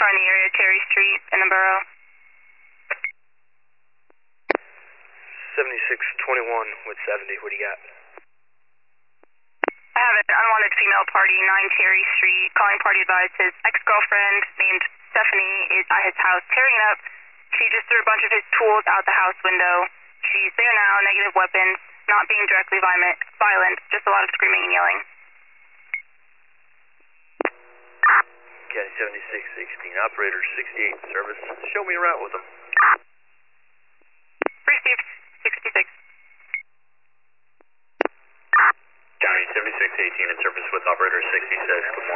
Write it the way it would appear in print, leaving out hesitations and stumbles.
car in the area, Terry Street in the borough. 7621 with 70, what do you got? I have an unwanted female party, 9 Terry Street. Calling party advised his ex-girlfriend named Stephanie is at his house tearing it up. She just threw a bunch of his tools out the house window. She's there now, negative weapons, not being directly violent, just a lot of screaming and yelling. Okay, 7616, operator 68 service. Show me a route with them. Received, 66. County 7618 in service with operator 66.